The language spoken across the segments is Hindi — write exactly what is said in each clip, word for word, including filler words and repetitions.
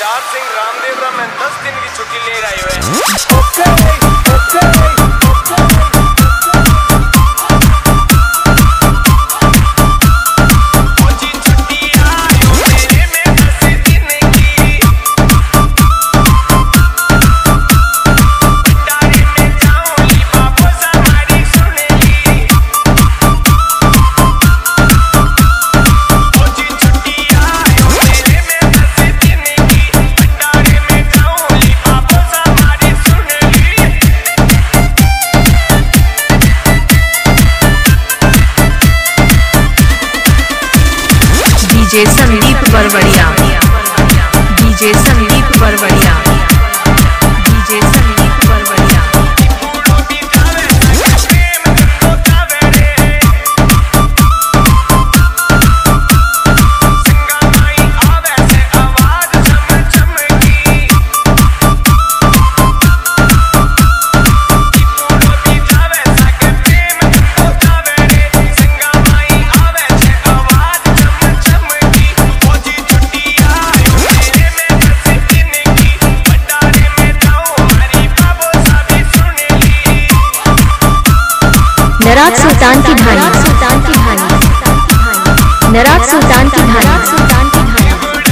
केदार सिंह रामदेव राम दस दिन की छुट्टी ले रहे हुए DJ Sandeep Barwadiya DJ Sandeep Barwadiya DJ Sandeep Barwadiya नराज सुल्तान की ढाणी सुल्तान की ढाणी नराज सुल्तान की ढाणी सुल्तान की ढाणी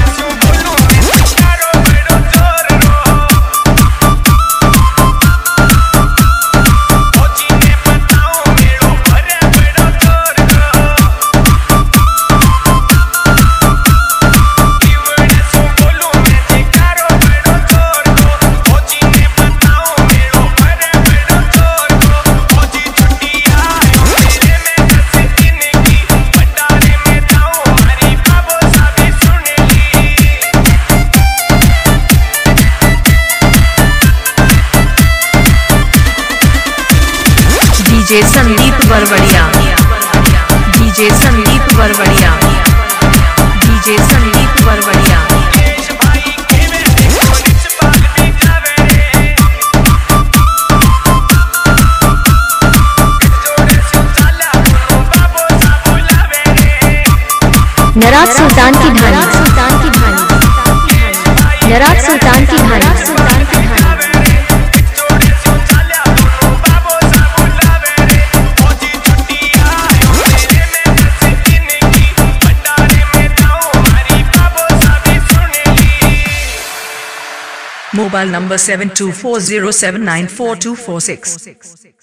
DJ Sandeep Barwadiya DJ Sandeep Barwadiya DJ Sandeep Barwadiya नराज सुल्तान की ढाणी सुल्तान की ढाणी नराज सुल्तान की ढाणी सुल्तान की ढाणी Mobile number seven two four zero seven nine four two four six.